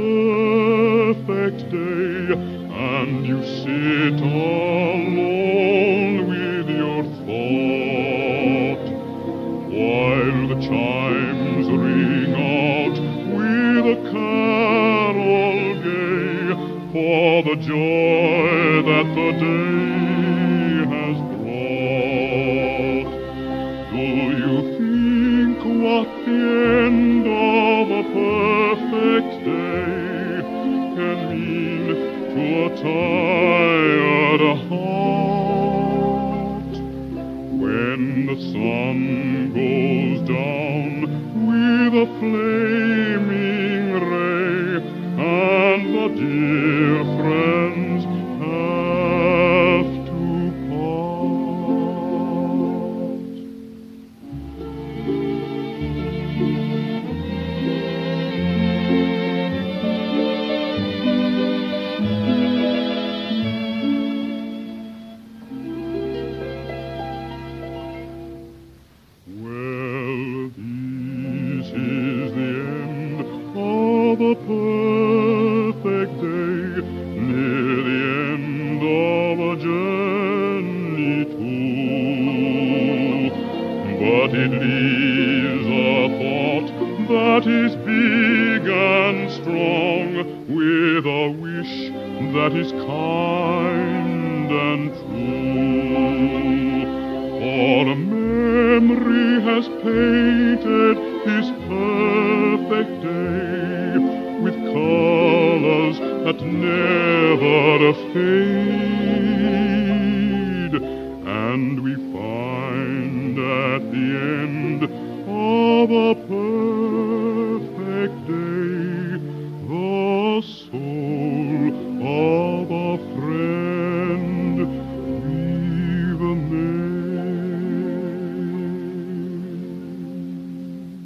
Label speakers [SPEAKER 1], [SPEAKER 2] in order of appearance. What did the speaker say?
[SPEAKER 1] perfect day, and you sit alone with your thought, while the chimes ring out with a carol gay, for the joy that the day has brought. Do you think what the end of a perfect day can mean to a tired heart? When the sun goes down with a flaming ray, and the dear friends have to part. Well, this is the end of a perfect day, near the end of a journey too. But it leaves a thought that is big and strong, with a wish that is kind and true. For a memory has painted this perfect day with colors that never fade.